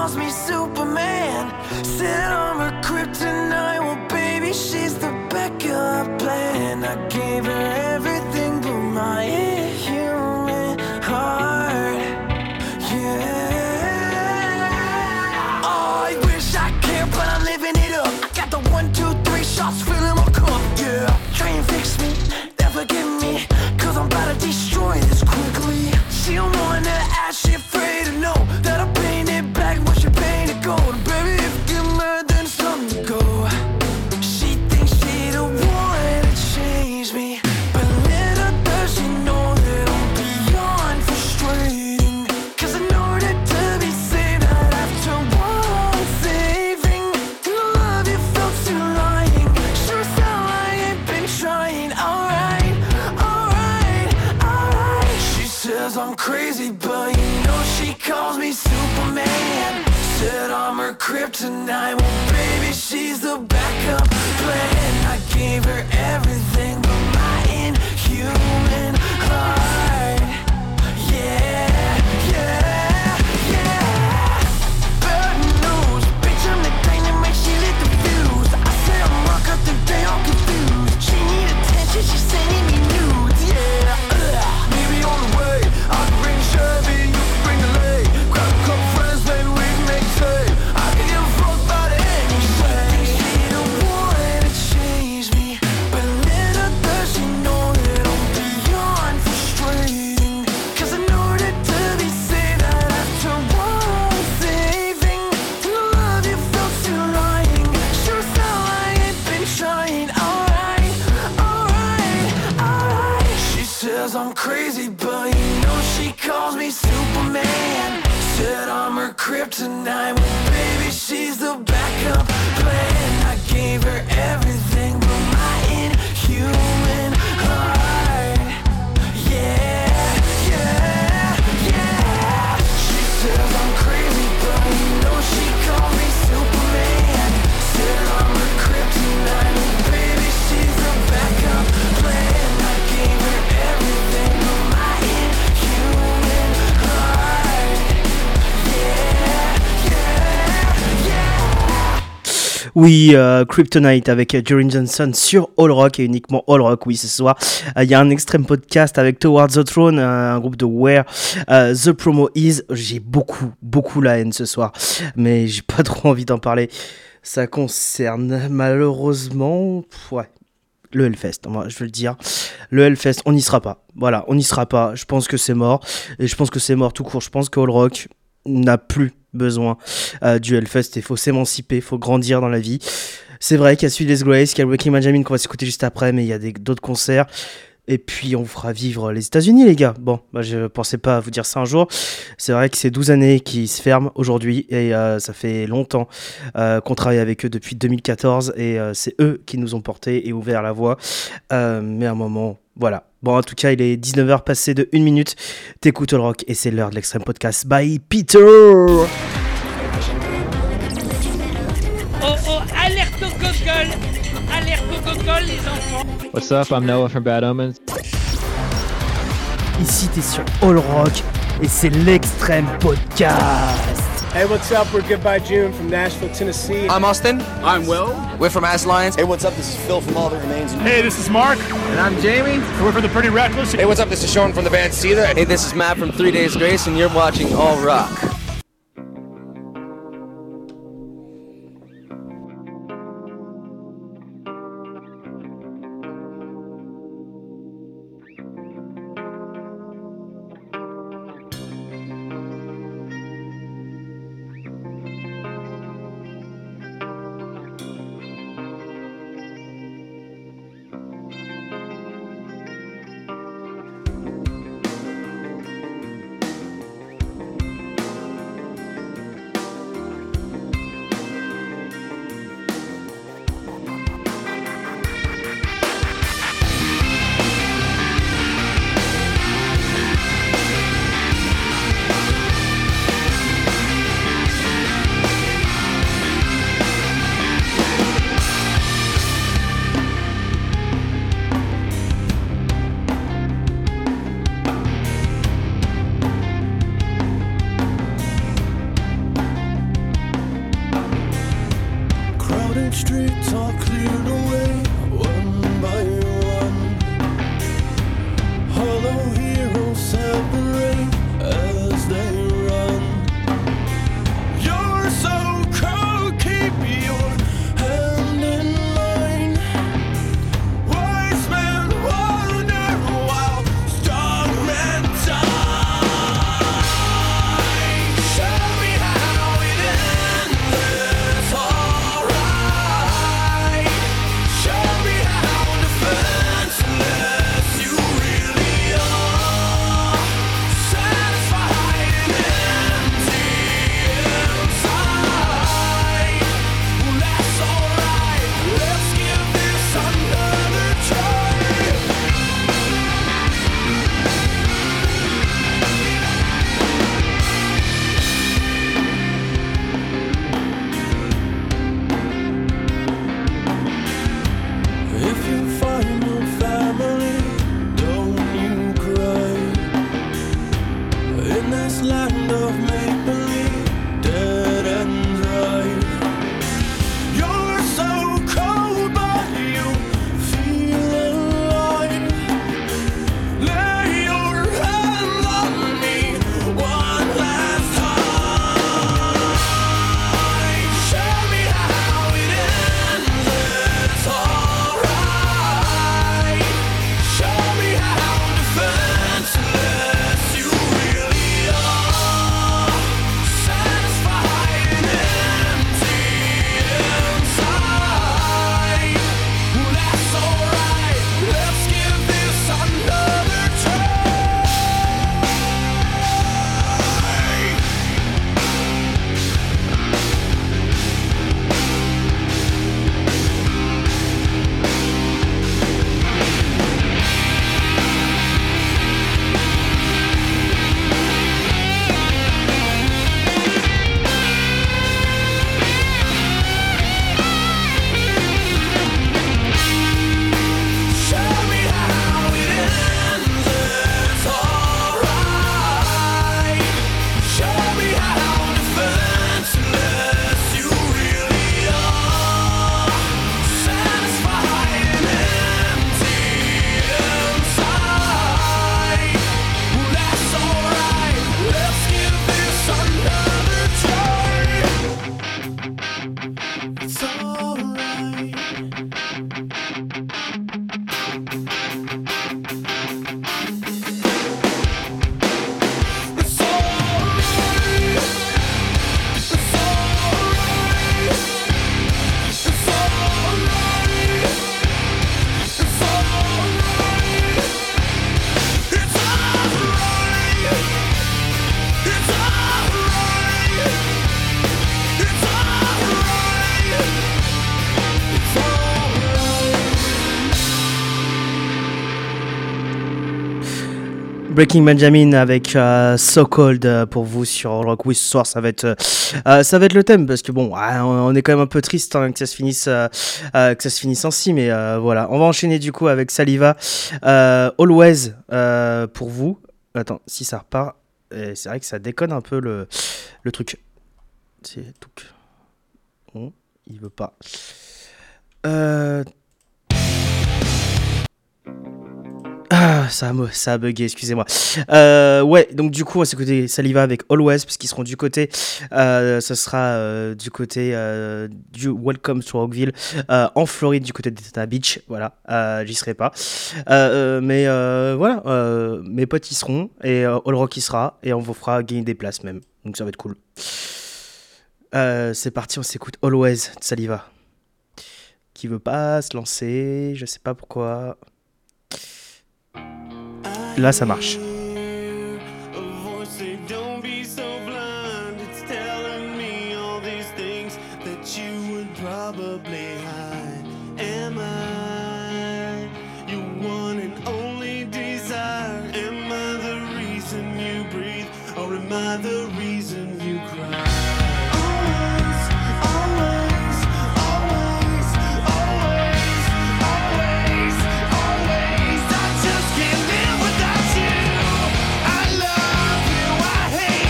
calls me Superman. Said I'm her kryptonite. Well, baby, she's the backup plan. I gave her everything but my inhuman heart. Yeah. Oh, I wish I cared, but I'm living it up. I got the 1, 2, 3 shots filling my cup. Yeah. Try and fix me, never get me, 'cause I'm about to destroy this quickly. She don't wanna ask, she afraid to know that I painted black when she painted gold. Baby, if you get mad, then it's time to go. She thinks she the one to change me, but little does she know that I'm beyond frustrating. 'Cause in order to be saved, I'd have to want saving. And the love you felt too lying. Sure as hell I ain't been trying. Alright, alright, alright. She says I'm crazy, but you know she calls me Superman. Said I'm her kryptonite. Well, baby, she's the backup plan. I gave her everything but my inhuman heart. Yeah, yeah, yeah. Bad news, bitch, I'm the dynamite, she lit the fuse. I said I'm rock up the day all confused. She need attention, she's sending me nudes. Yeah, maybe on the way, I can bring a Chevy, you can bring a lay. Grab a couple friends, baby, we can make tape. I can give a fuck about anything. She the one to change me, but little does she know that I'm beyond frustrating. 'Cause in order to be saved, I'd have to want saving. And the love you felt too lying. Sure as hell I ain't been trying. Alright, alright, alright. She says I'm crazy, but you know she calls me Superman. Said I'm her kryptonite. Well, baby, she's the backup plan. I gave her everything but my inhuman heart. Yeah, yeah, yeah. She says I'm crazy, but you know she calls me Superman. Said I'm her kryptonite. Well, baby, she's the backup plan. I gave her everything but my inhuman heart. Yeah, yeah, yeah. Oui, Kryptonite avec Durin Johnson sur All Rock et uniquement All Rock, oui, ce soir. Il y a un extrême podcast avec Towards the Throne, un groupe de Where the Promo Is. J'ai beaucoup la haine ce soir, mais j'ai pas trop envie d'en parler. Ça concerne malheureusement, le Hellfest, moi, je veux le dire. Le Hellfest, on n'y sera pas. Voilà, on n'y sera pas. Je pense que c'est mort. Et je pense que c'est mort tout court. Je pense que All Rock n'a plus besoin du Hellfest. Il faut s'émanciper, il faut grandir dans la vie. C'est vrai qu'il y a Sweetless Grace, qu'il y a Breaking Benjamin qu'on va s'écouter juste après, mais il y a d'autres concerts. Et puis on fera vivre les États-Unis, les gars. Bon, je pensais pas vous dire ça un jour. C'est vrai que c'est 12 années qui se ferment aujourd'hui et ça fait longtemps qu'on travaille avec eux depuis 2014 et c'est eux qui nous ont portés et ouvert la voie. Mais à un moment, voilà. Bon, en tout cas, il est 19h passé de 1 minute. T'écoutes All Rock et c'est l'heure de l'extrême podcast by Peter. Oh, alerte au gogol! Alerte au gogol, les enfants! What's up? I'm Noah from Bad Omens. Ici, t'es sur All Rock et c'est l'extrême podcast. Hey, what's up? We're Goodbye June from Nashville, Tennessee. I'm Austin. I'm Will. We're from As Lions. Hey, what's up? This is Phil from All That Remains. Hey, this is Mark. And I'm Jamie. We're from the Pretty Reckless. Hey, what's up? This is Sean from the band Cedar. Hey, this is Matt from 3 Days Grace, and you're watching All Rock. Village streets are cleared away one by one. Hollow heroes separate as they run. You're so cold, keep your hand in mine. Wise men wander while strong men die. Show me how it ends, it's alright. Show me how defenseless you really are. Satisfied and empty inside. Well, that's alright, let's give this another try. If you find your family, don't you cry. In this land of make-believe, dead and dry. You're so cold, but you feel alive. Lay your hand on me one last time. Show me how it ends, it's alright. Show me how defenseless you really are. Satisfied and empty inside. Well, that's alright, let's give this another try. Show me how it ends, it's alright. Show me how defenseless you really are. Satisfied and empty inside. Well, that's alright, let's give this another try. It's alright. It's alright. It's alright. It's alright. It's alright. It's alright. It's alright. It's alright. It's alright. Breaking Benjamin avec So Cold pour vous sur All Rock. Oui, ce soir ça va être le thème parce que bon, on est quand même un peu triste que ça se finisse ainsi, mais voilà. On va enchaîner du coup avec Saliva, Always pour vous. Attends, si ça repart, c'est vrai que ça déconne un peu le truc. C'est tout. Bon, il veut pas. Ça a bugué, excusez-moi. Ouais, donc du coup, on va s'écouter Saliva avec Always, parce qu'ils seront du côté, ça sera du côté du Welcome to Rockville, en Floride, du côté de Daytona Beach. Voilà, j'y serai pas. Mais voilà, mes potes y seront, et All Rock y sera, et on vous fera gagner des places même. Donc ça va être cool. C'est parti, on s'écoute Always de Saliva. Qui veut pas se lancer, je sais pas pourquoi. Là, ça marche.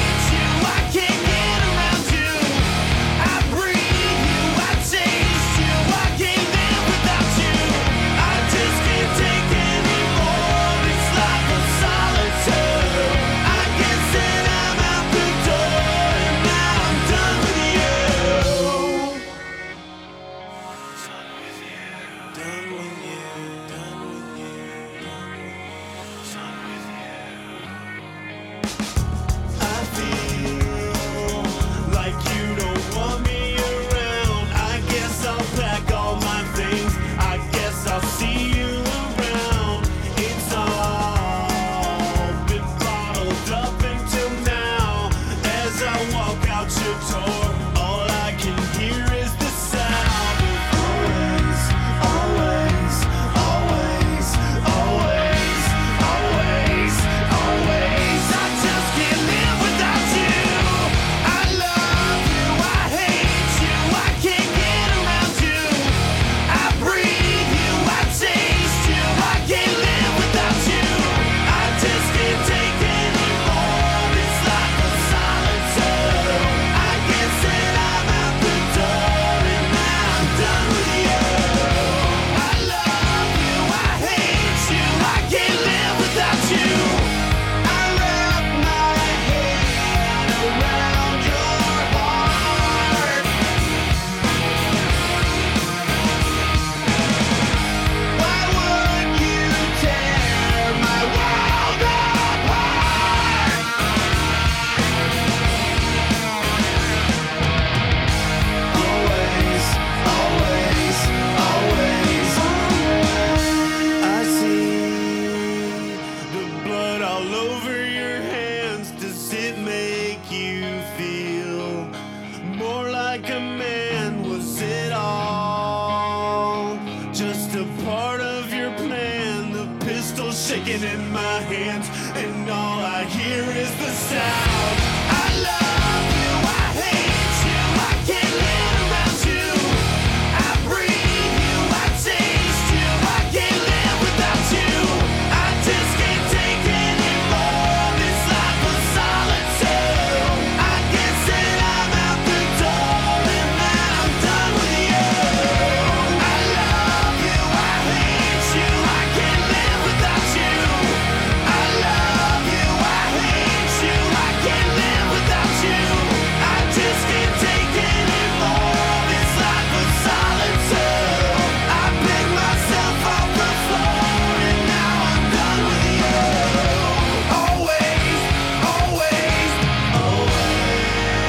Taste you. shaking in my hands, and all I hear is the sound. I love you, I hate you, I can't live around you. I breathe you, I taste you, I can't live without you. I just can't take any more of this life of solitude. I can't say I'm out the door and I'm done with you. I love you, I hate you, I can't live without you. I love you, I hate you, I can't live without you. I just can't take any more of this life of solitude. I picked myself off the floor and now I'm done with you. Always, always, always.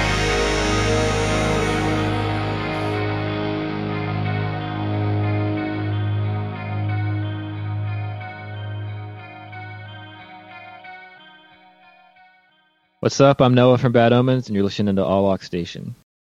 What's up? I'm Noah from Bad Omens, and you're listening to All Walk Station.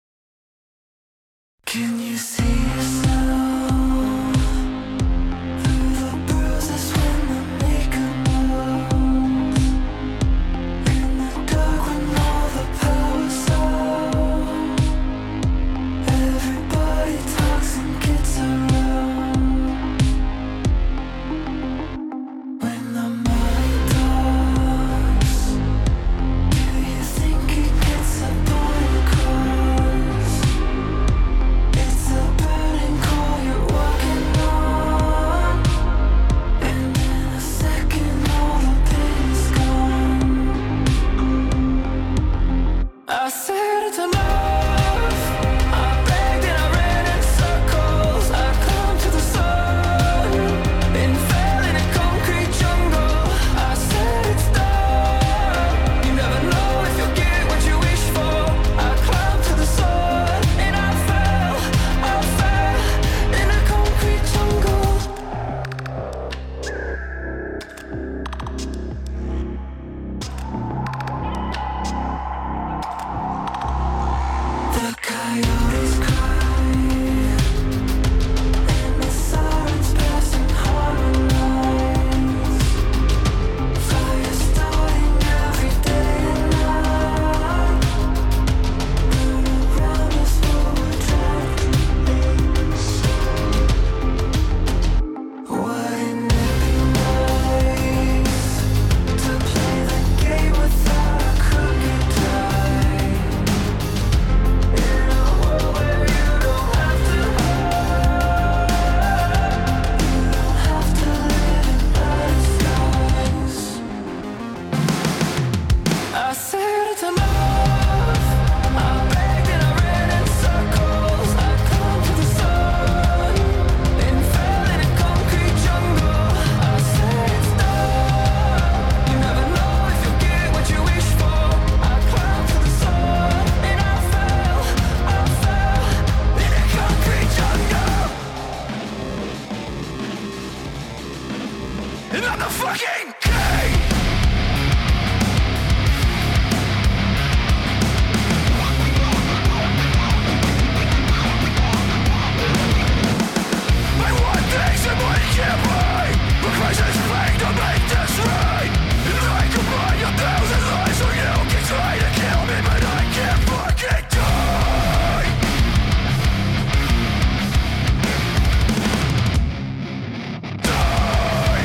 Can you see us now? Through the bruises when the makeup moves. In the dark when all the power's out. Everybody talks and gets around. When the mind talks, do you think it gets up on cross? It's a burning call you're walking on, and in a second all the pain's gone. I said it's enough. I begged and I ran in circles. I climbed to the sun and fell in a concrete jungle. I said it's done. You never know if you'll get what you wish for. I climbed to the sun and I fell in a concrete jungle. The coyotes cry and the sirens pass and harmonize. Fire starting every day and night. Burn around us while we're trying to release. Wouldn't it be nice to play the game without a crooked die? In a world where you don't have to hide, you don't have to live in disguise. I said it's enough. I begged and I ran in circles. I climbed to the sun and fell in a concrete jungle. I said it's done. You never know if you'll get what you wish for. I climbed to the sun and I fell in a concrete jungle. And I'm the fucking king. I want things and money can't buy. The crisis playing to make this right. And I combine 1,000 lies so you can try to kill me, but I can't fucking die. Die.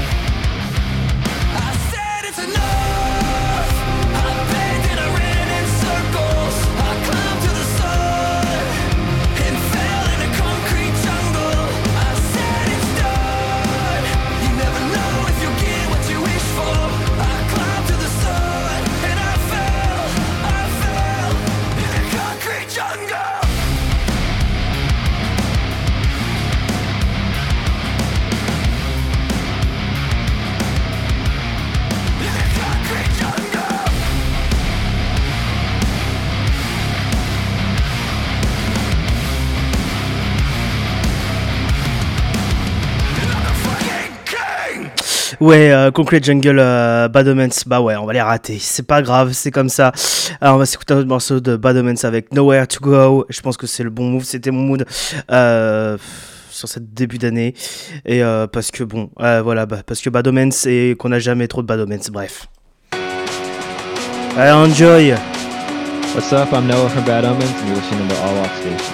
I said it's enough. I begged and I ran in circles. I climbed to the sun and fell in a concrete jungle. I said it's done. You never know if you'll get what you wish for. I climbed to the sun and I fell in a concrete jungle. In a concrete jungle. And I'm the fucking king. Ouais, Concrete Jungle, Bad Omens, bah ouais, on va les rater. C'est pas grave, c'est comme ça. Alors, on va s'écouter un autre morceau de Bad Omens avec Nowhere to Go. Je pense que c'est le bon move, c'était mon mood. sur cette début d'année. Et parce que bon, voilà, parce que Bad Omens et qu'on n'a jamais trop de Bad Omens, bref. Allez, enjoy! What's up? I'm Noah from Bad Omens, and you're listening to All Rock Station.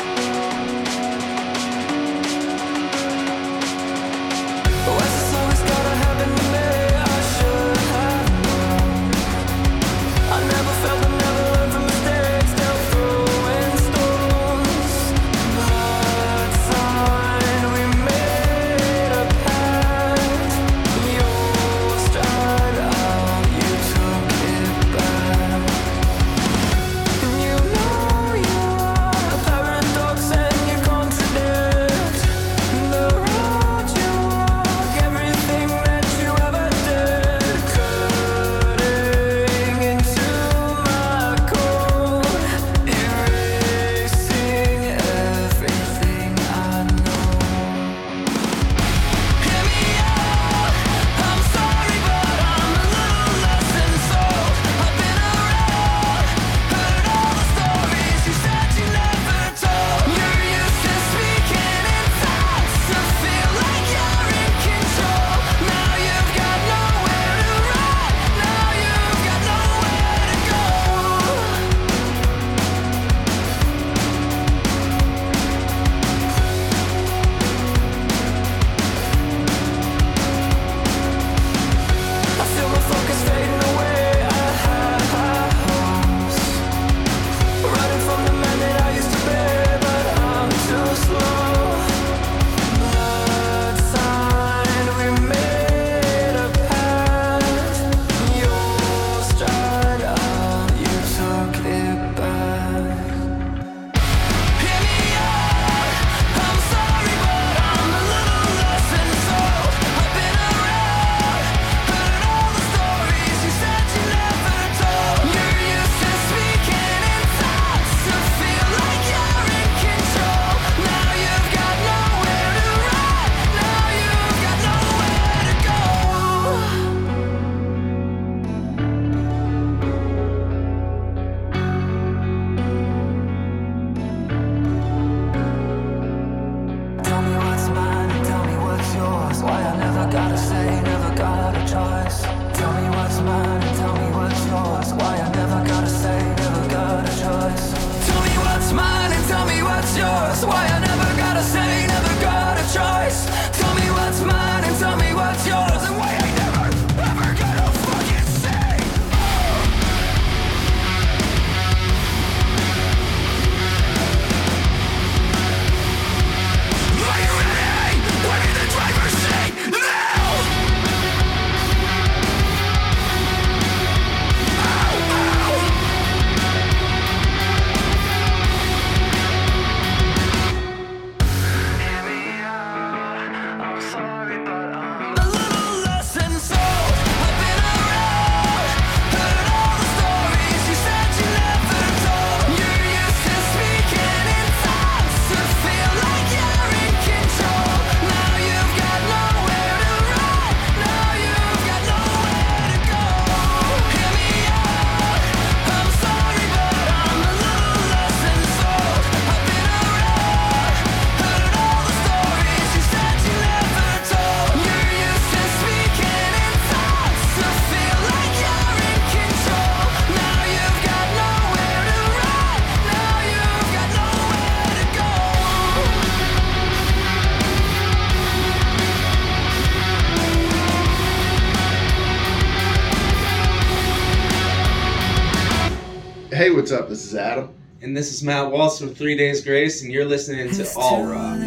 Hey, what's up? This is Adam. And this is Matt Waltz from 3 Days Grace, and you're listening to All Rock.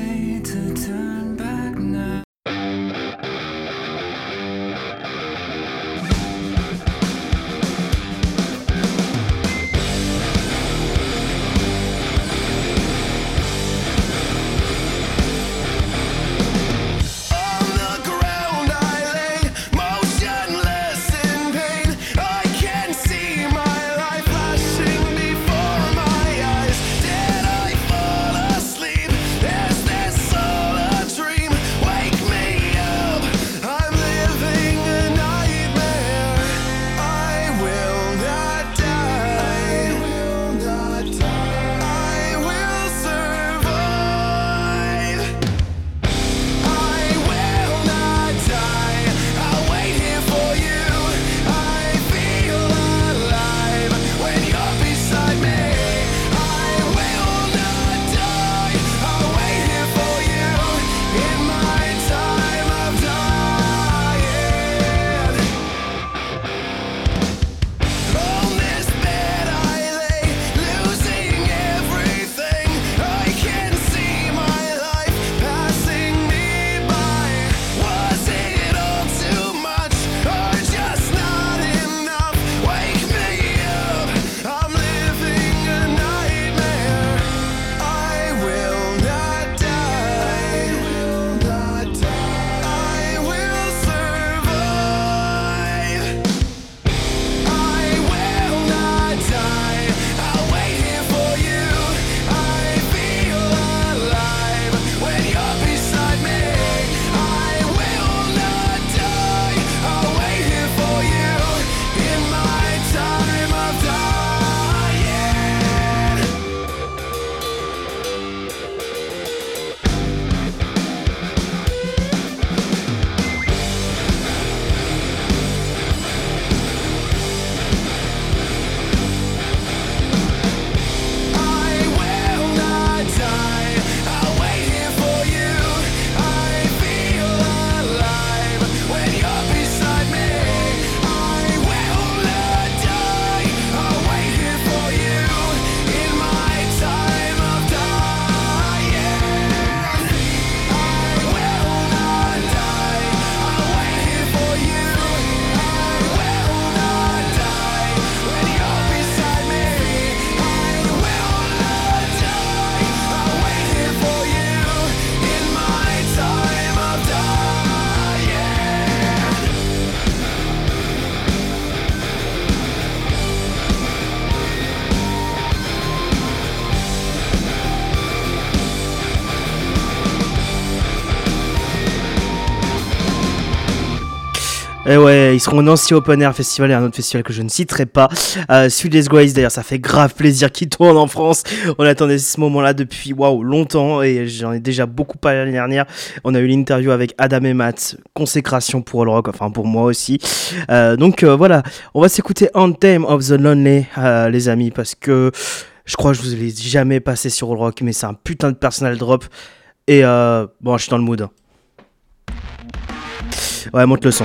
Did I fall asleep? Is this all Et ouais, ils seront au Nancy Open Air Festival et un autre festival que je ne citerai pas. Sweetest Grace, d'ailleurs, ça fait grave plaisir qu'ils tournent en France. On attendait ce moment-là depuis longtemps et j'en ai déjà beaucoup parlé l'année dernière. On a eu l'interview avec Adam et Matt, consécration pour All Rock, enfin pour moi aussi. Donc voilà, on va s'écouter Anthem of the Lonely, les amis, parce que je crois que je vous l'ai jamais passé sur All Rock, mais c'est un putain de personal drop. Et bon, je suis dans le mood. Ouais, monte le son.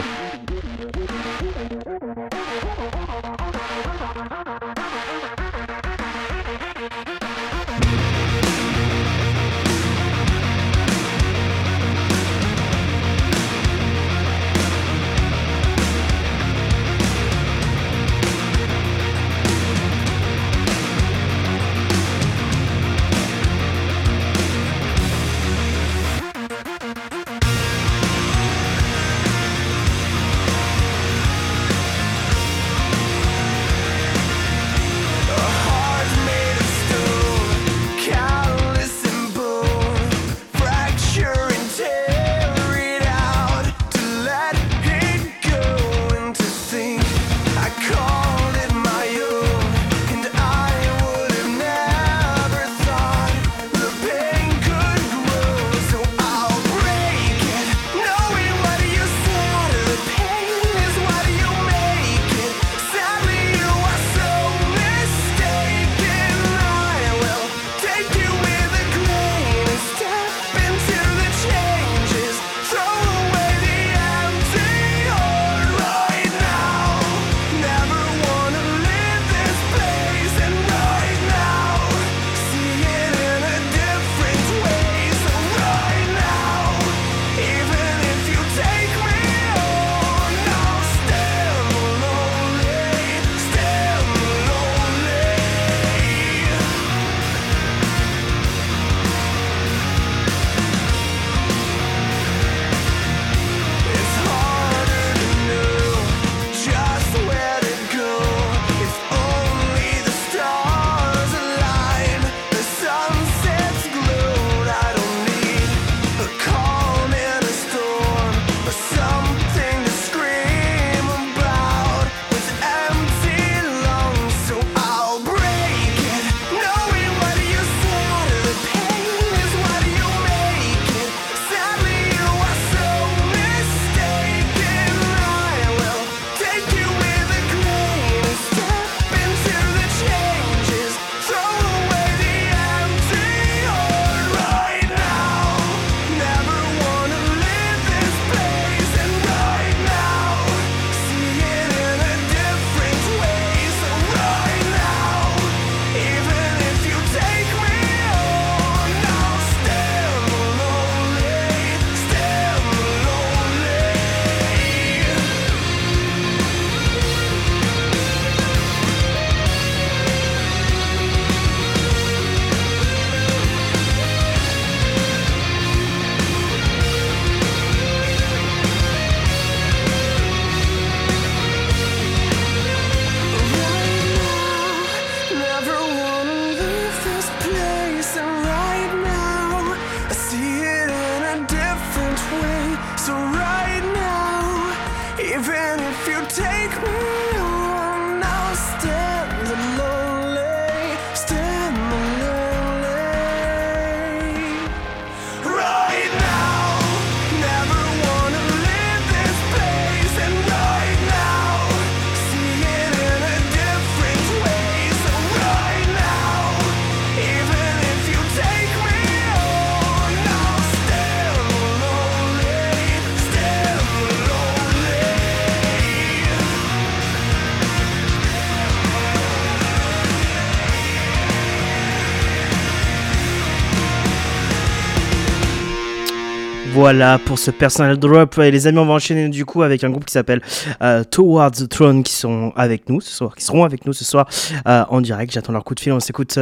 Voilà pour ce personal drop. Et les amis, on va enchaîner du coup avec un groupe qui s'appelle Towards the Throne qui seront avec nous ce soir en direct. J'attends leur coup de fil. On s'écoute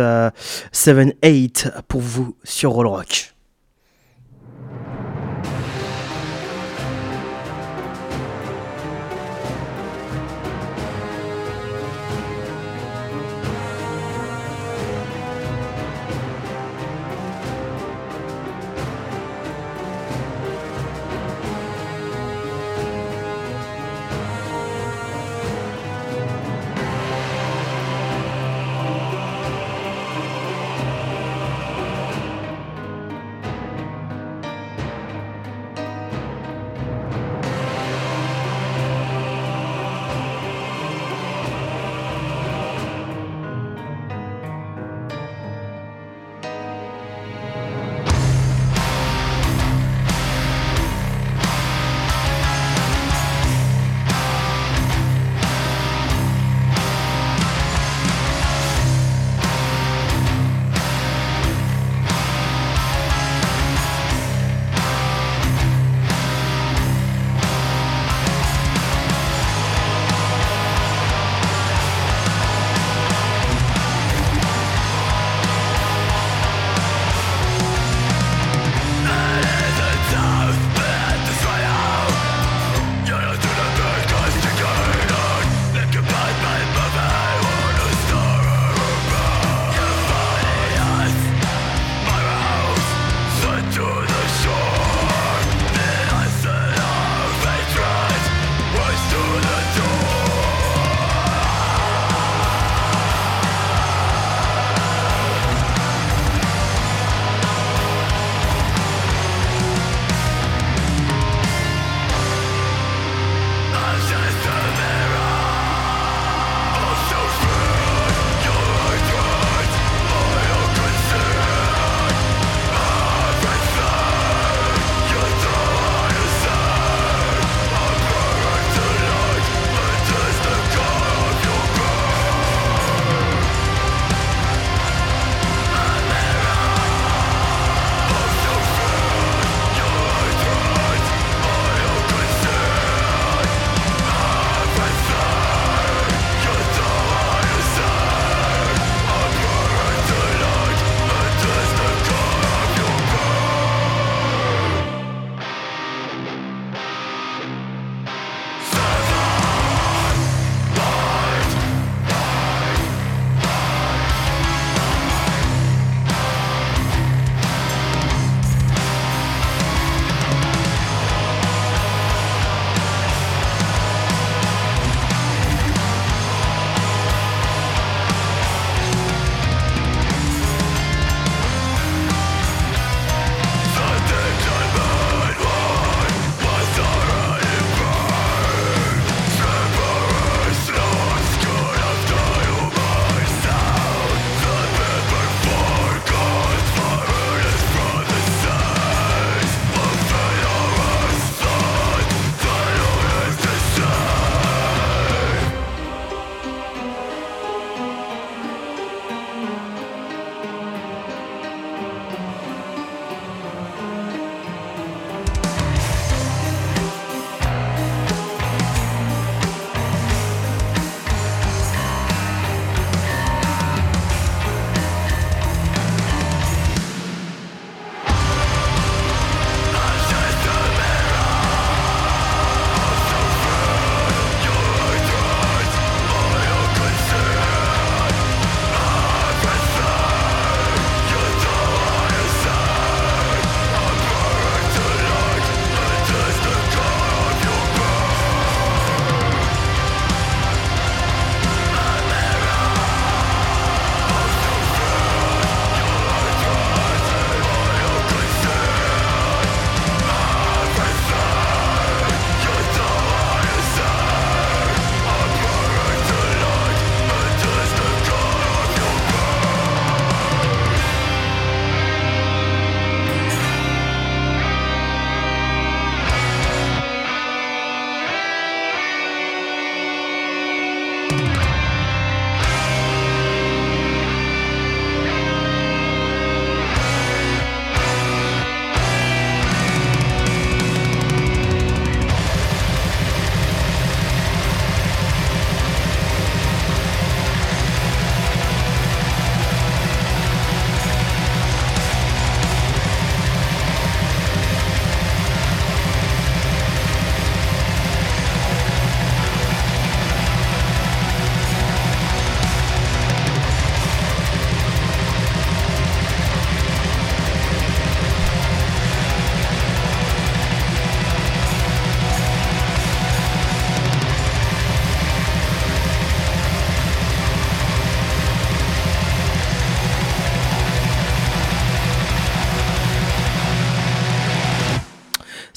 7-8 pour vous sur All Rock.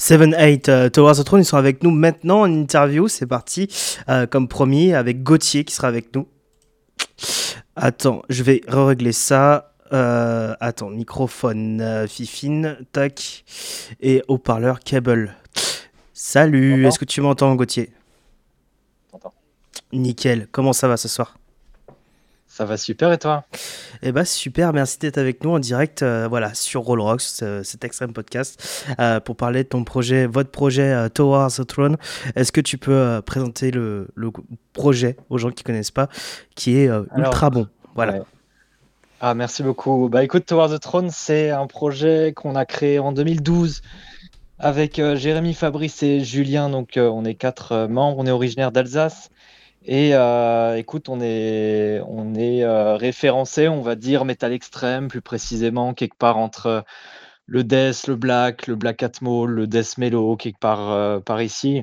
7-8 Towards the Throne, ils sont avec nous maintenant en interview, c'est parti, comme promis, avec Gauthier qui sera avec nous. Attends, je vais régler ça. Attends, microphone, fifine, tac, et haut-parleur, cable. Salut, est-ce que tu m'entends, Gauthier? Nickel, comment ça va ce soir? Ça va super et toi? Eh bah super, merci d'être avec nous en direct voilà, sur Roll Rocks, cet extrême podcast, pour parler de ton projet, votre projet Towards the Throne. Est-ce que tu peux présenter le projet aux gens qui ne connaissent pas, qui est ultra bon? Voilà. Ouais. Ah, merci beaucoup. Bah écoute, Towards the Throne, c'est un projet qu'on a créé en 2012 avec Jérémy, Fabrice et Julien. Donc on est 4 membres, on est originaire d'Alsace. Et écoute, on est référencé, on va dire, métal extrême, plus précisément, quelque part entre le death, le black atmo, le death mellow, quelque part par ici.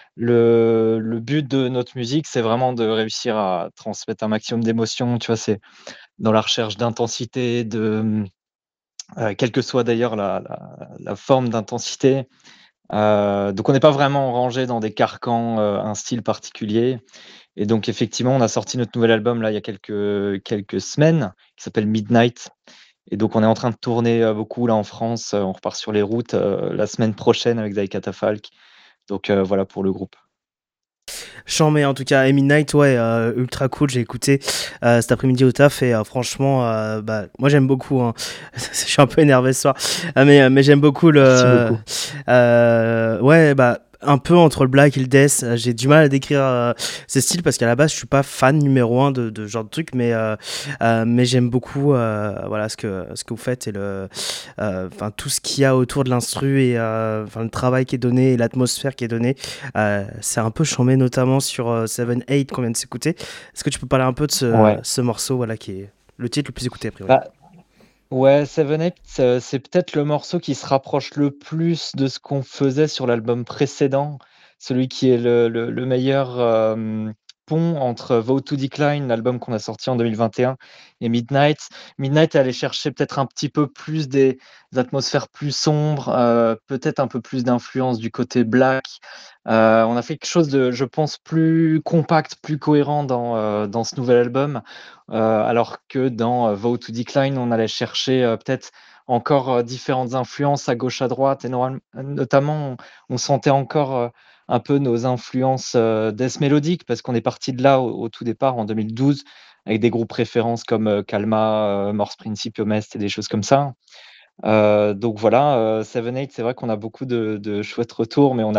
Le but de notre musique, c'est vraiment de réussir à transmettre un maximum d'émotions, tu vois, c'est dans la recherche d'intensité, quelle que soit d'ailleurs la forme d'intensité. Donc on n'est pas vraiment rangé dans des carcans, un style particulier. Et donc effectivement, on a sorti notre nouvel album là il y a quelques semaines, qui s'appelle Midnight. Et donc on est en train de tourner beaucoup là en France. On repart sur les routes la semaine prochaine avec Zai Catafalque. Donc voilà pour le groupe. Chambé en tout cas, et Midnight, ouais, ultra cool, j'ai écouté cet après-midi au taf et franchement, bah, moi j'aime beaucoup, hein. Je suis un peu énervé ce soir, mais j'aime beaucoup Merci beaucoup. ouais, bah, un peu entre le black et le death, j'ai du mal à décrire ces styles parce qu'à la base je suis pas fan numéro 1 de ce genre de truc, mais j'aime beaucoup voilà ce que vous faites et enfin tout ce qu'il y a autour de l'instru et enfin le travail qui est donné et l'atmosphère qui est donnée, c'est un peu chambé notamment sur 7-8 qu'on vient de s'écouter. Est-ce que tu peux parler un peu de ce morceau, voilà, qui est le titre le plus écouté a priori? Bah, ouais, 7-8, c'est peut-être le morceau qui se rapproche le plus de ce qu'on faisait sur l'album précédent, celui qui est le meilleur pont entre Vow to Decline, l'album qu'on a sorti en 2021, et Midnight. Midnight est allé chercher peut-être un petit peu plus des atmosphères plus sombres, peut-être un peu plus d'influence du côté black. On a fait quelque chose de, je pense, plus compact, plus cohérent dans ce nouvel album. Alors que dans Vow to Decline, on allait chercher peut-être encore différentes influences à gauche, à droite, et notamment, on sentait encore un peu nos influences death mélodique, parce qu'on est parti de là au tout départ, en 2012, avec des groupes références comme Kalma, Morse Principium Est et des choses comme ça. Donc voilà, 7-8, c'est vrai qu'on a beaucoup de chouettes retours, mais on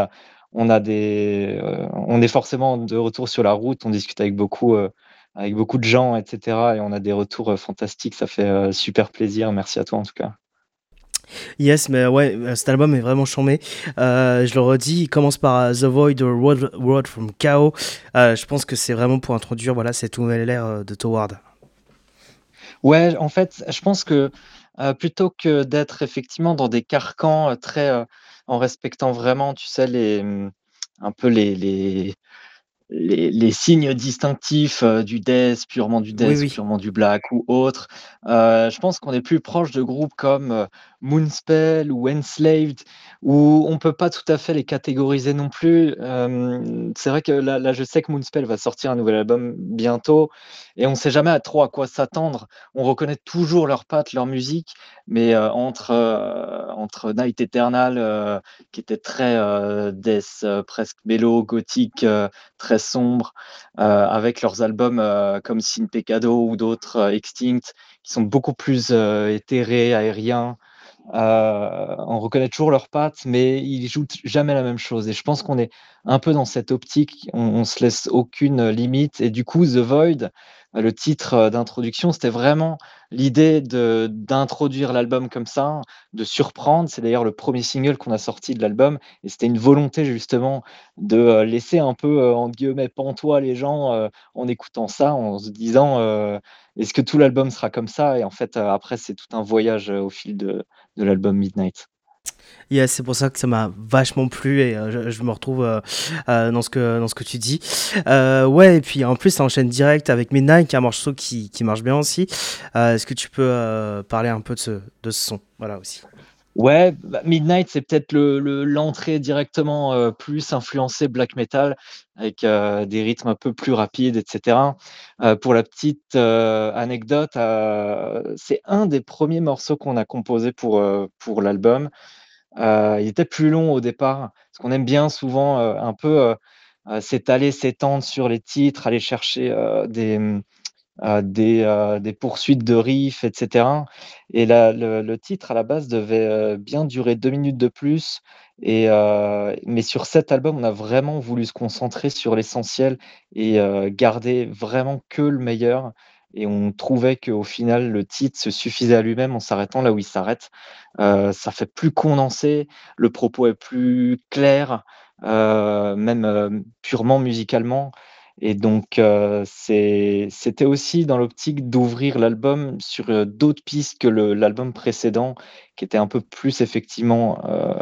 est forcément de retour sur la route. On discute avec beaucoup de gens, et cetera, et on a des retours fantastiques. Ça fait super plaisir. Merci à toi en tout cas. Yes, mais ouais, cet album est vraiment chambé. Je le redis, il commence par The Void, Road from Chaos. Je pense que c'est vraiment pour introduire, voilà, cette nouvelle ère de Toward. Ouais, en fait, je pense que plutôt que d'être effectivement dans des carcans très en respectant vraiment, tu sais, un peu les signes distinctifs du Oui, death, oui. purement du black ou autre. Je pense qu'on est plus proche de groupes comme Moonspell ou Enslaved, où on peut pas tout à fait les catégoriser non plus. C'est vrai que là, je sais que Moonspell va sortir un nouvel album bientôt, et on sait jamais trop à quoi s'attendre. On reconnaît toujours leurs pattes, leur musique, mais entre Night Eternal, qui était très death, presque mélo, gothique, très sombre, avec leurs albums comme Sin Pecado ou d'autres, Extinct, qui sont beaucoup plus éthérés, aériens. On reconnaît toujours leurs pattes, mais ils jouent jamais la même chose. Et je pense qu'on est un peu dans cette optique, on se laisse aucune limite. Et du coup, The Void, le titre d'introduction, c'était vraiment l'idée d'introduire l'album comme ça, de surprendre. C'est d'ailleurs le premier single qu'on a sorti de l'album, et c'était une volonté justement de laisser un peu entre guillemets pantois les gens en écoutant ça, en se disant est-ce que tout l'album sera comme ça? Et en fait, après, c'est tout un voyage au fil de l'album Midnight. Yes, c'est pour ça que ça m'a vachement plu et je me retrouve dans ce que tu dis. Ouais, et puis en plus, ça enchaîne direct avec Midnight, qui est un morceau qui marche bien aussi. Est-ce que tu peux parler un peu de ce son? Voilà aussi. Ouais, Midnight, c'est peut-être l'entrée directement, plus influencée black metal avec, des rythmes un peu plus rapides et cetera. Pour la petite, anecdote, c'est un des premiers morceaux qu'on a composé pour l'album. Il était plus long au départ, parce qu'on aime bien souvent, un peu, s'étaler, s'étendre sur les titres, aller chercher, des poursuites de riffs et cetera, et le titre à la base devait, bien durer 2 minutes de plus, mais sur cet album, on a vraiment voulu se concentrer sur l'essentiel et garder vraiment que le meilleur, et on trouvait qu'au final, le titre se suffisait à lui-même en s'arrêtant là où il s'arrête. Ça fait plus condensé, le propos est plus clair, même, purement musicalement, et donc c'était aussi dans l'optique d'ouvrir l'album sur, d'autres pistes que l'album précédent, qui était un peu plus effectivement,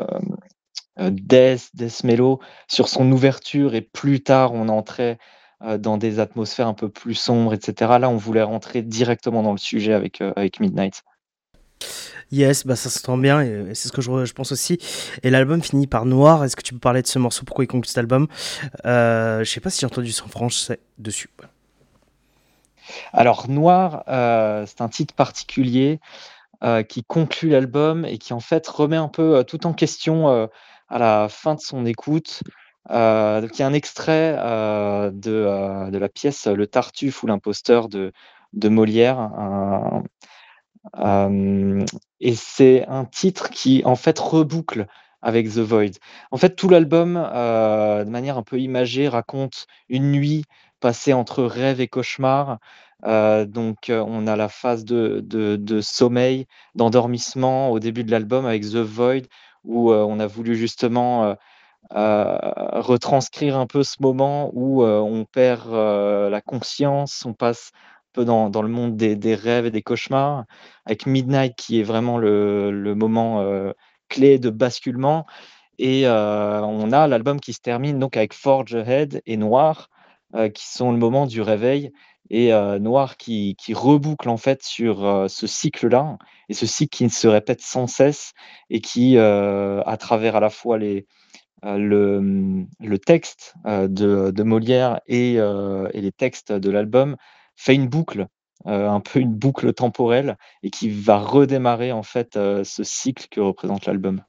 death mellow sur son ouverture, et plus tard on entrait, dans des atmosphères un peu plus sombres et cetera. Là, on voulait rentrer directement dans le sujet avec Midnight. Yes, bah ça s'entend bien et c'est ce que je pense aussi. Et l'album finit par Noir. Est-ce que tu peux parler de ce morceau, pourquoi il conclut cet album? Je sais pas si j'ai entendu son français dessus. Alors Noir, c'est un titre particulier, qui conclut l'album et qui en fait remet un peu, tout en question, à la fin de son écoute. Donc il y a un extrait, de la pièce, Le Tartuffe ou l'imposteur de Molière, hem et c'est un titre qui en fait reboucle avec The Void. En fait, tout l'album, de manière un peu imagée, raconte une nuit passée entre rêve et cauchemar. Donc on a la phase de sommeil, d'endormissement au début de l'album avec The Void, où, on a voulu justement, retranscrire un peu ce moment où, on perd, la conscience, on passe un peu dans le monde des rêves et des cauchemars, avec Midnight qui est vraiment le moment, clé de basculement, et on a l'album qui se termine donc avec Forge Ahead et Noir, qui sont le moment du réveil, et Noir qui reboucle en fait sur, ce cycle-là, et ce cycle qui se répète sans cesse, et qui, à travers à la fois le texte, de Molière et les textes de l'album, fait une boucle, un peu une boucle temporelle, et qui va redémarrer en fait, ce cycle que représente l'album.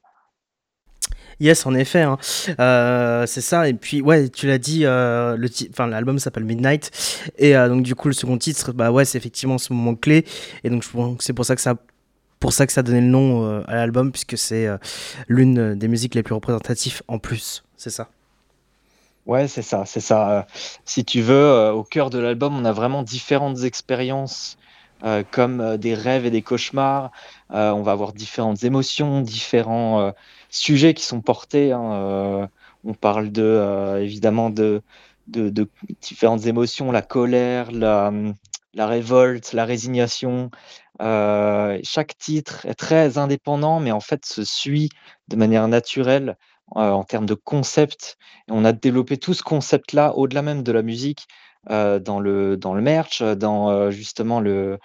Yes, en effet, hein. C'est ça. Et puis, ouais, tu l'as dit, enfin, l'album s'appelle Midnight. Et donc, du coup, le second titre, bah ouais, c'est effectivement ce moment clé. Et donc, je pense que c'est pour ça que ça a donné le nom à l'album, puisque c'est l'une des musiques les plus représentatives en plus. C'est ça. Ouais, c'est ça, c'est ça, si tu veux, au cœur de l'album, on a vraiment différentes expériences, comme, des rêves et des cauchemars. On va avoir différentes émotions, différents, sujets qui sont portés, hein, on parle évidemment de différentes émotions, la colère, la révolte, la résignation. Chaque titre est très indépendant, mais en fait se suit de manière naturelle, en termes de concept. Et on a développé tout ce concept-là au-delà même de la musique, dans le merch, dans, justement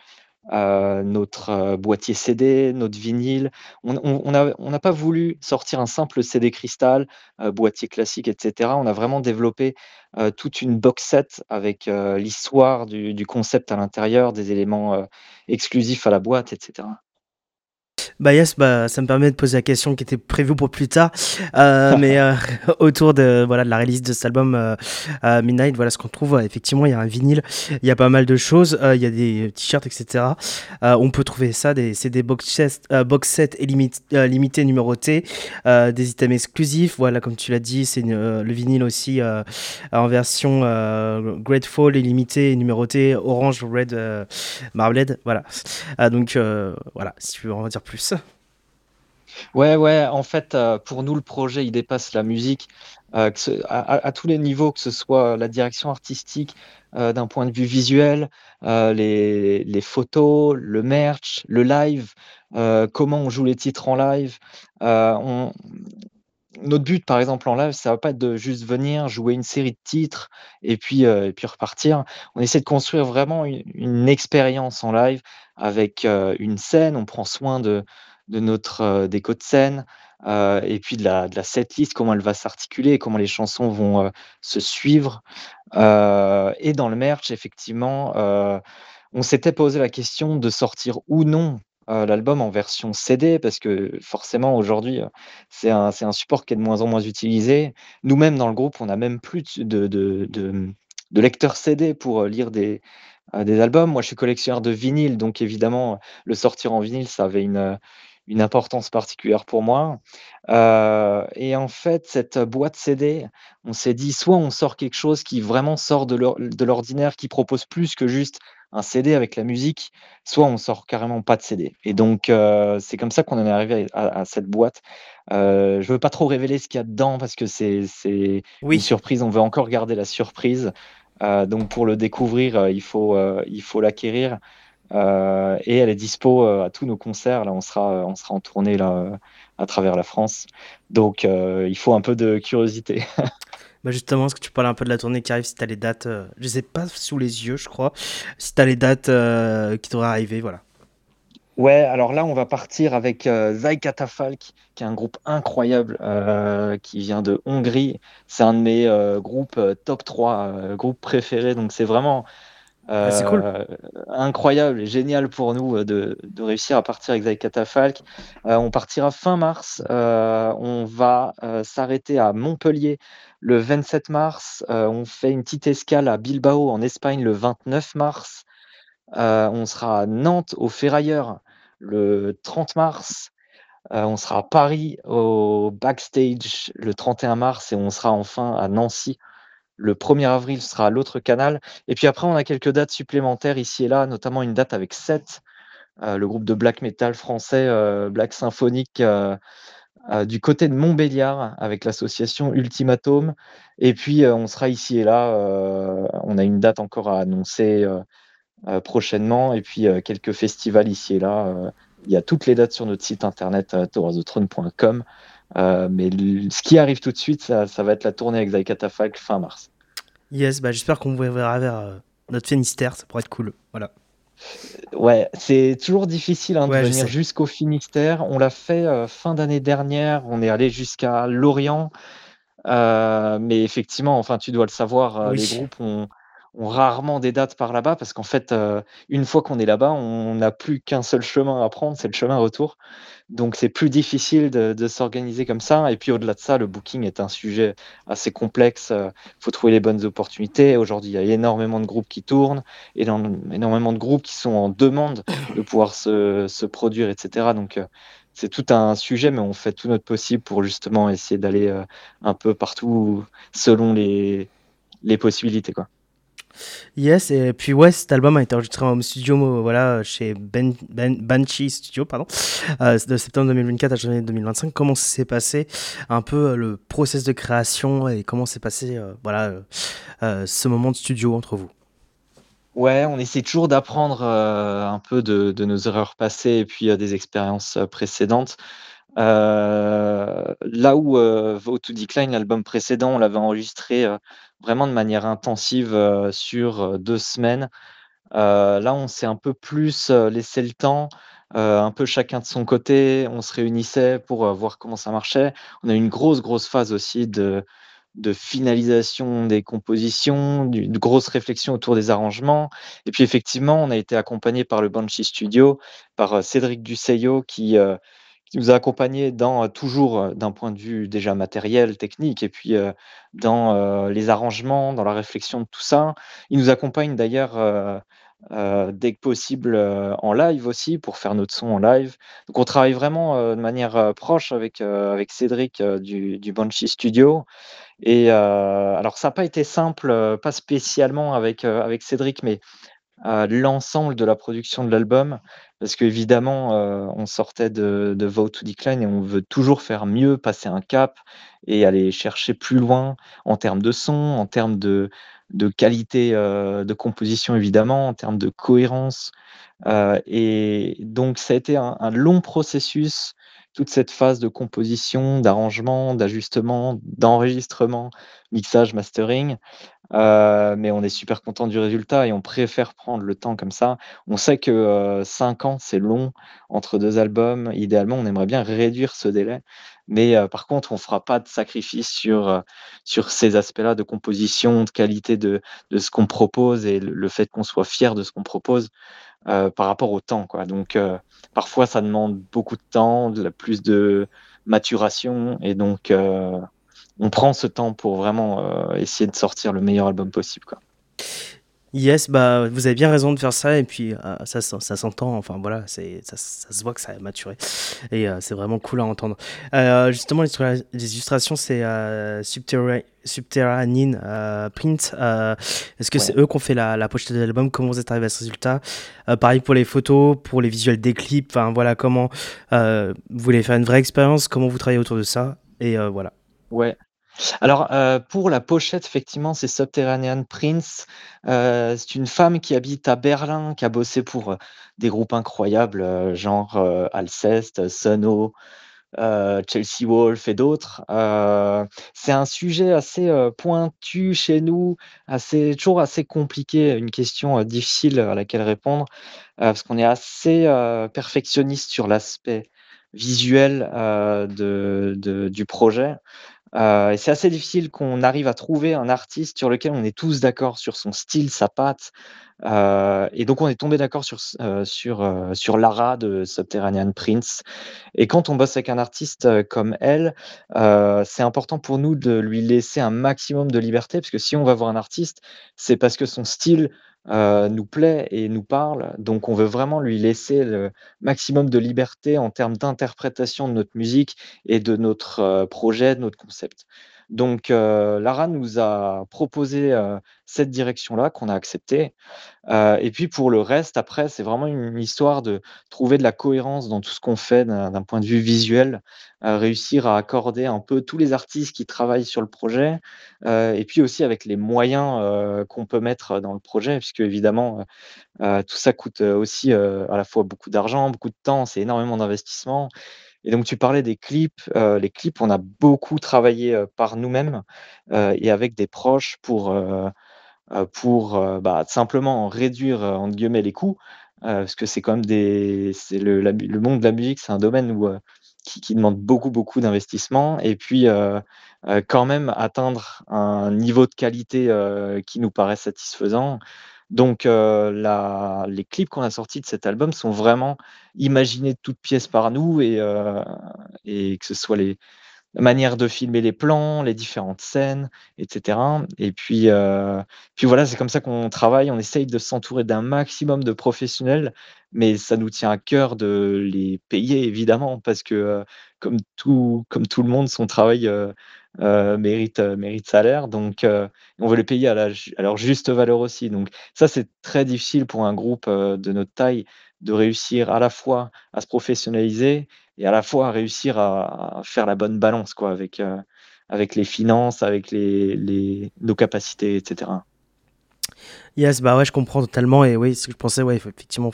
notre, boîtier CD, notre vinyle. On n'a pas voulu sortir un simple CD cristal, boîtier classique et cetera. On a vraiment développé, toute une box set avec, l'histoire du concept à l'intérieur, des éléments, exclusifs à la boîte et cetera. Bah yes, bah ça me permet de poser la question qui était prévue pour plus tard, mais autour de voilà de la release de cet album Midnight, voilà ce qu'on trouve. Effectivement, il y a un vinyle, il y a pas mal de choses, il y a des t-shirts, etc. On peut trouver ça, c'est des box sets limités numérotés, des items exclusifs. Voilà, comme tu l'as dit, c'est le vinyle aussi en version Grateful et limité et numéroté orange, red, marbled. Voilà. Donc voilà, si tu veux en dire plus. Ouais, ouais, en fait, pour nous, le projet, il dépasse la musique, à tous les niveaux, que ce soit la direction artistique, d'un point de vue visuel, les photos, le merch, le live, comment on joue les titres en live. On Notre but, par exemple, en live, ça va pas être de juste venir jouer une série de titres et puis repartir. On essaie de construire vraiment une expérience en live avec, une scène. On prend soin de notre déco de scène, et puis de la setlist, comment elle va s'articuler, comment les chansons vont se suivre. Et dans le merch, effectivement, on s'était posé la question de sortir ou non l'album en version CD, parce que forcément aujourd'hui, c'est un support qui est de moins en moins utilisé. Nous-mêmes dans le groupe, on n'a même plus de lecteur CD pour lire des albums. Moi, je suis collectionneur de vinyle, donc évidemment, le sortir en vinyle, ça avait une importance particulière pour moi. Et en fait, cette boîte CD, on s'est dit: soit on sort quelque chose qui vraiment sort de l'ordinaire, qui propose plus que juste un CD avec la musique, soit on sort carrément pas de CD. Et donc c'est comme ça qu'on en est arrivé à cette boîte. Je veux pas trop révéler ce qu'il y a dedans parce que c'est une Oui. surprise, on veut encore garder la surprise. Donc pour le découvrir, il faut l'acquérir, et elle est dispo, à tous nos concerts. Là, on sera en tournée là, à travers la France. Donc il faut un peu de curiosité. Bah justement, est-ce que tu parles un peu de la tournée qui arrive, si t'as les dates, je les ai pas sous les yeux, je crois, si t'as les dates qui devraient arriver, voilà. Ouais, alors là, on va partir avec Zaj Katafalk, qui est un groupe incroyable, qui vient de Hongrie. C'est un de mes groupes top 3 groupes préférés. Donc c'est vraiment Ah, c'est cool. incroyable et génial pour nous de réussir à partir avec Zaj Katafalk. On partira fin mars. On va s'arrêter à Montpellier le 27 mars. On fait une petite escale à Bilbao en Espagne le 29 mars. On sera à Nantes au Ferrailleur le 30 mars. On sera à Paris au Backstage le 31 mars et on sera enfin à Nancy le 1er avril, ce sera à l'autre canal. Et puis après, on a quelques dates supplémentaires ici et là, notamment une date avec Seth, le groupe de black metal français, Black Symphonique, du côté de Montbéliard avec l'association Ultimatum. Et puis, on sera ici et là, on a une date encore à annoncer prochainement, et puis quelques festivals ici et là. Il y a toutes les dates sur notre site internet towardstheThrone.com. Mais ce qui arrive tout de suite, ça va être la tournée avec Zaj Katafalk fin mars. Yes, bah j'espère qu'on vous verra vers notre Finistère, ça pourrait être cool, voilà. Ouais, c'est toujours difficile de Ouais, je venir sais. jusqu'au Finistère. On l'a fait fin d'année dernière, on est allé jusqu'à Lorient. Mais effectivement, enfin, tu dois le savoir, les Oui. groupes ont rarement des dates par là-bas parce qu'en fait, une fois qu'on est là-bas, on n'a plus qu'un seul chemin à prendre, c'est le chemin retour. Donc c'est plus difficile de s'organiser comme ça. Et puis au-delà de ça, le booking est un sujet assez complexe. Faut trouver les bonnes opportunités. Aujourd'hui, il y a énormément de groupes qui tournent, énormément de groupes qui sont en demande de pouvoir se produire, et cetera. Donc c'est tout un sujet, mais on fait tout notre possible pour justement essayer d'aller un peu partout selon les possibilités, quoi. Yes, et puis ouais, cet album a été enregistré en home studio, voilà, chez Banshee Studio, pardon, de septembre 2024 à janvier 2025. Comment s'est passé un peu le process de création et comment s'est passé, voilà, ce moment de studio entre vous? Ouais, on essaie toujours d'apprendre un peu de nos erreurs passées et puis des expériences précédentes. Là où Vow to Decline, l'album précédent, on l'avait enregistré vraiment de manière intensive sur 2 semaines. Là, on s'est un peu plus laissé le temps, un peu chacun de son côté. On se réunissait pour voir comment ça marchait. On a eu une grosse phase aussi de finalisation des compositions, de grosses réflexions autour des arrangements. Et puis effectivement, on a été accompagné par le Banshee Studio, par Cédric Dusseyo qui nous a accompagnés dans, toujours, d'un point de vue déjà matériel, technique, et puis dans les arrangements, dans la réflexion de tout ça. Il nous accompagne d'ailleurs dès que possible en live aussi, pour faire notre son en live. Donc on travaille vraiment de manière proche avec Cédric du Banshee Studio. Et alors ça n'a pas été simple, pas spécialement avec Cédric, mais l'ensemble de la production de l'album. Parce qu'évidemment, on sortait de Vow to Decline et on veut toujours faire mieux, passer un cap et aller chercher plus loin en termes de son, en termes de qualité, de composition évidemment, en termes de cohérence. Et donc ça a été un long processus, toute cette phase de composition, d'arrangement, d'ajustement, d'enregistrement, mixage, mastering. Mais on est super content du résultat et on préfère prendre le temps comme ça. On sait que 5 ans, c'est long entre 2 albums. Idéalement, on aimerait bien réduire ce délai, mais par contre, on fera pas de sacrifice sur ces aspects-là de composition, de qualité de ce qu'on propose et le fait qu'on soit fier de ce qu'on propose, par rapport au temps, quoi. Donc parfois, ça demande beaucoup de temps, plus de maturation et donc on prend ce temps pour vraiment essayer de sortir le meilleur album possible, quoi. Yes, bah vous avez bien raison de faire ça et puis ça s'entend, enfin voilà, ça se voit que ça a maturé et c'est vraiment cool à entendre. Justement, les illustrations, c'est Subterranean Print. Est-ce que c'est Ouais. eux qui ont fait la pochette de l'album? Comment vous êtes arrivé à ce résultat? Pareil pour les photos, pour les visuels des clips, enfin voilà, comment vous voulez faire une vraie expérience, comment vous travaillez autour de ça et voilà. Ouais. Alors, pour la pochette, effectivement, c'est Subterranean Prince. C'est une femme qui habite à Berlin, qui a bossé pour, des groupes incroyables, genre, Alcest, Sunno, Chelsea Wolf et d'autres. C'est un sujet assez, pointu chez nous, toujours assez compliqué, une question, difficile à laquelle répondre, parce qu'on est assez, perfectionniste sur l'aspect visuel, du projet. Et c'est assez difficile qu'on arrive à trouver un artiste sur lequel on est tous d'accord sur son style, sa patte, et donc on est tombé d'accord sur Lara de Subterranean Prince et quand on bosse avec un artiste, comme elle, c'est important pour nous de lui laisser un maximum de liberté parce que si on va voir un artiste, c'est parce que son style, nous plaît et nous parle, donc on veut vraiment lui laisser le maximum de liberté en termes d'interprétation de notre musique et de notre, projet, de notre concept. Donc Lara nous a proposé, cette direction-là qu'on a acceptée, et puis pour le reste après, c'est vraiment une histoire de trouver de la cohérence dans tout ce qu'on fait d'un point de vue visuel, réussir à accorder un peu tous les artistes qui travaillent sur le projet, et puis aussi avec les moyens, qu'on peut mettre dans le projet puisque évidemment, tout ça coûte, aussi, à la fois beaucoup d'argent, beaucoup de temps, c'est énormément d'investissement et donc tu parlais des clips, les clips, on a beaucoup travaillé, par nous-mêmes, et avec des proches pour bah, simplement «réduire» entre guillemets les coûts, parce que c'est quand même c'est le monde de la musique, c'est un domaine où, qui demande beaucoup, beaucoup d'investissement et puis, quand même atteindre un niveau de qualité, qui nous paraît satisfaisant. Donc, les clips qu'on a sortis de cet album sont vraiment imaginés de toutes pièces par nous et que ce soit la manière de filmer les plans, les différentes scènes et cetera et puis voilà, c'est comme ça qu'on travaille. On essaye de s'entourer d'un maximum de professionnels, mais ça nous tient à cœur de les payer évidemment parce que, comme tout le monde, son travail, mérite salaire donc on veut les payer à leur juste valeur aussi donc ça, c'est très difficile pour un groupe, de notre taille de réussir à la fois à se professionnaliser et à la fois à réussir à faire la bonne balance quoi avec les finances, avec nos capacités et cetera. Yes, bah ouais, je comprends totalement et oui, ce que je pensais, ouais, effectivement,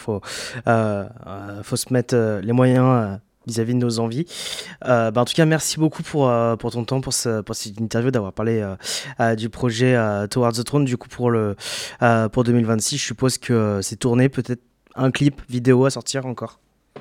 faut se mettre les moyens vis-à-vis de nos envies. Bah en tout cas, merci beaucoup pour ton temps, pour cette interview, d'avoir parlé du projet Towards the Throne. Du coup, pour 2026, je suppose que c'est tourné, peut-être un clip vidéo à sortir encore.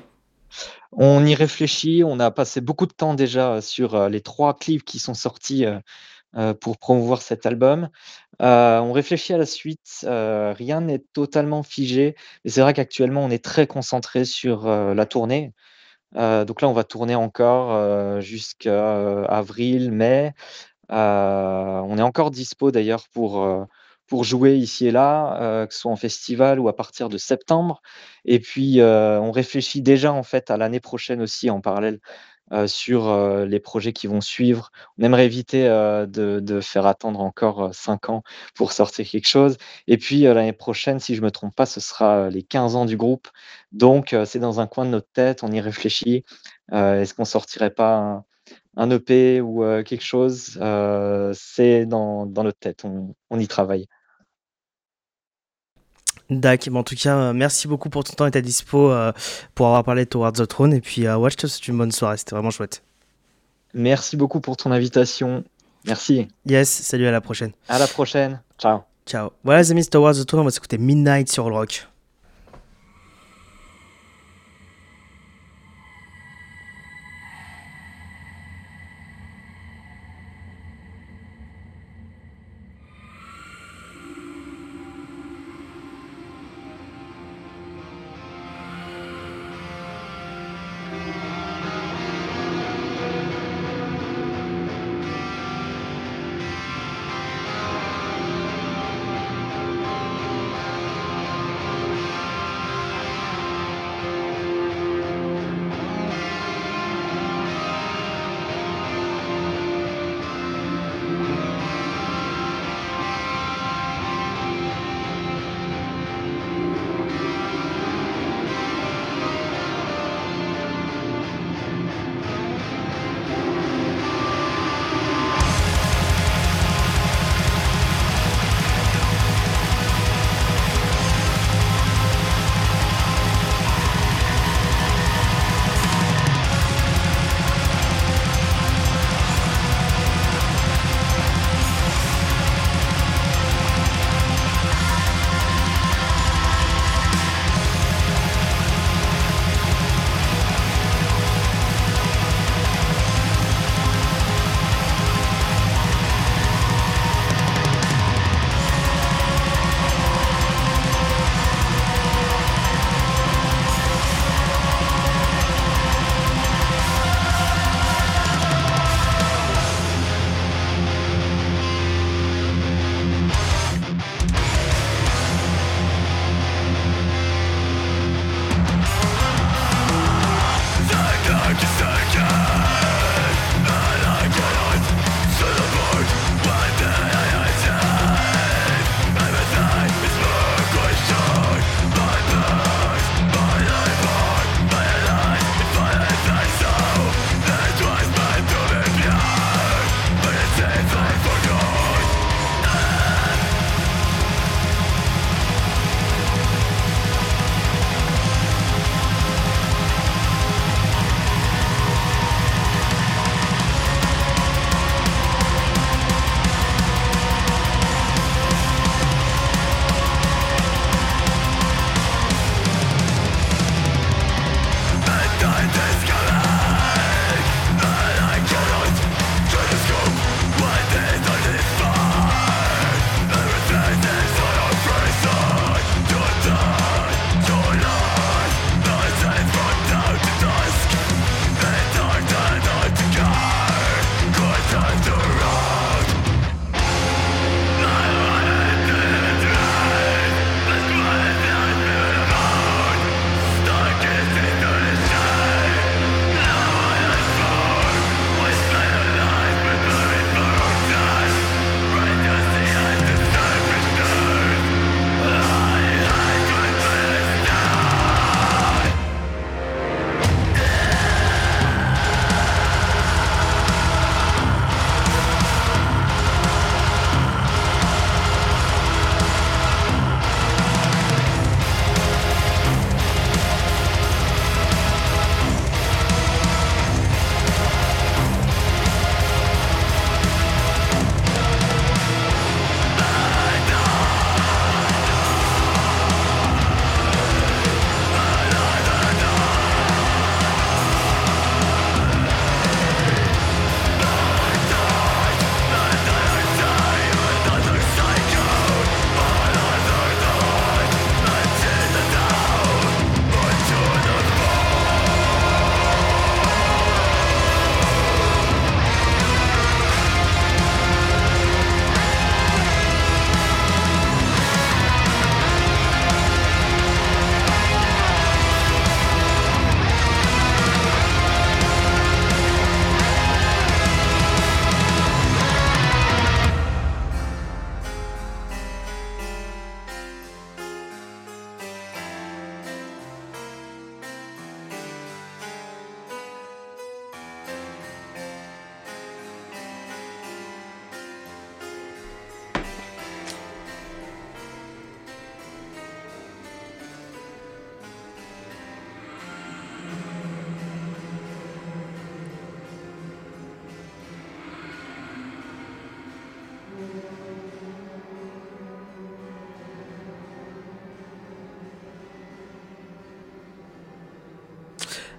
On y réfléchit, on a passé beaucoup de temps déjà sur, les 3 clips qui sont sortis, pour promouvoir cet album. On réfléchit à la suite, rien n'est totalement figé et c'est vrai qu'actuellement on est très concentré sur, la tournée. Donc là, on va tourner encore, jusqu'à, avril, mai. On est encore dispo d'ailleurs pour jouer ici et là, que ce soit en festival ou à partir de septembre et puis, on réfléchit déjà en fait à l'année prochaine aussi en parallèle, sur, les projets qui vont suivre. On aimerait éviter, de faire attendre encore, 5 ans pour sortir quelque chose et puis, l'année prochaine, si je me trompe pas, ce sera, les 15 ans du groupe donc, c'est dans un coin de notre tête, on y réfléchit. Est-ce qu'on sortirait pas un EP ou quelque chose, c'est dans notre tête, on y travaille. Dac, mais en tout cas, merci beaucoup pour ton temps et ta dispo, pour avoir parlé de Towards the Throne et puis ouais, je te souhaite une bonne soirée, c'était vraiment chouette. Merci beaucoup pour ton invitation. Merci. Yes, salut, à la prochaine. À la prochaine. Ciao. Ciao. Voilà les amis, Towards the Throne, on va s'écouter Midnight sur All Rock.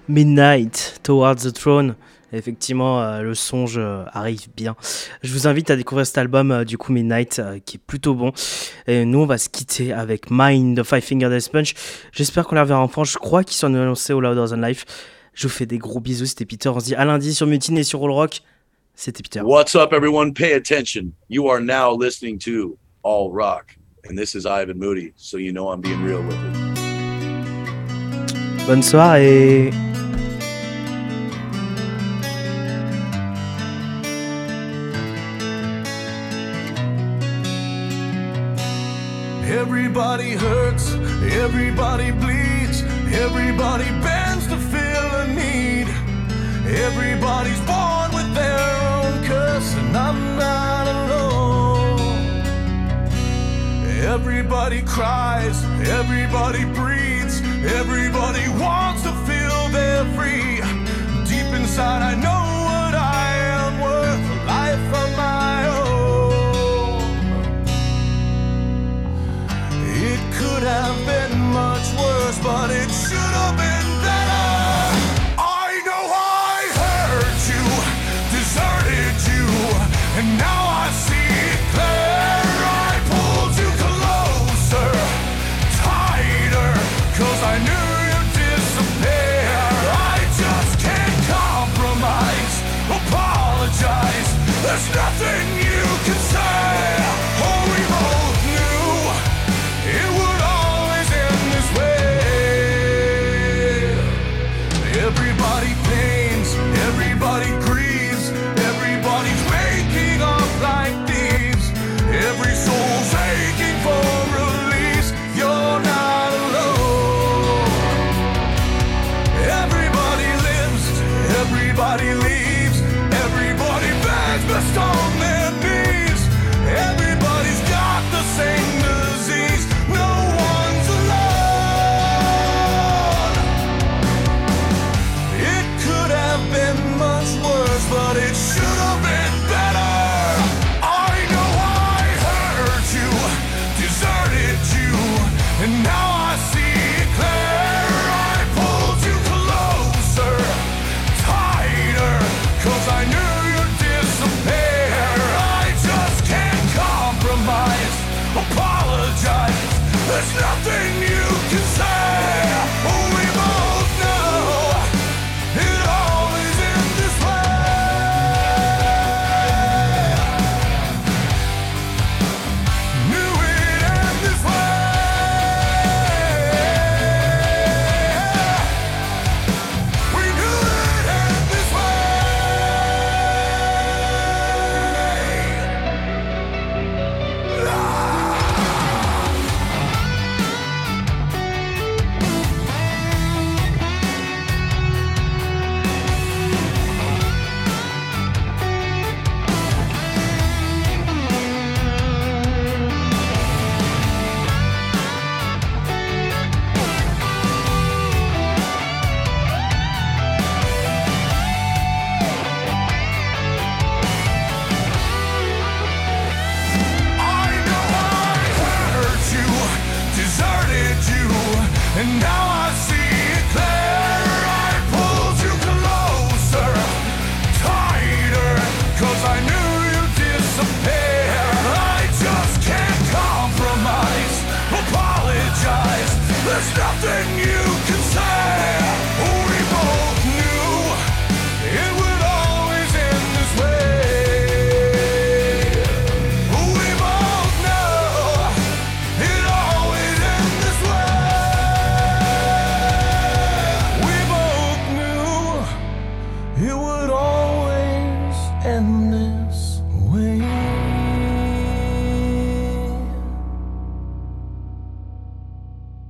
Midnight, Towards the Throne. Effectivement, le songe arrive bien. Je vous invite à découvrir cet album du coup Midnight qui est plutôt bon. Et nous on va se quitter avec Mind, The Five Finger Death Punch. J'espère qu'on la reverra en France. Je crois qu'ils sont annoncés au Louder Than Life. Je vous fais des gros bisous. C'était Peter. On se dit à lundi sur Mutiny et sur All Rock. C'était Peter. What's up, everyone? Pay attention. You are now listening to All Rock, and this is Ivan Moody, so you know I'm being real with it. Bonne soirée. Everybody hurts, everybody bleeds, everybody bends to fill a need. Everybody's born with their own curse, and I'm not alone. Everybody cries, everybody breathes, everybody wants to feel they're free. Deep inside I know what I am worth, a life of my own. It could have been much worse, but it should have been better. I know I hurt you, deserted you, and now I see it clear. I pulled you closer, tighter, 'cause I knew you'd disappear. I just can't compromise, apologize, there's nothing you can say. Oh, we both knew it would always end this way. Everybody pains, everybody grieves, everybody's waking up like thieves. Every soul's aching for release, you're not alone. Everybody lives, everybody leaves, everybody begs best on their knees. Everybody's got the same disease, no one's alone. It could have been much worse, but it should have been better. I know I hurt you, deserted you, and now I see it clear. I pulled you closer, tighter, 'cause I knew you'd disappear. I just can't compromise, apologize, there's nothing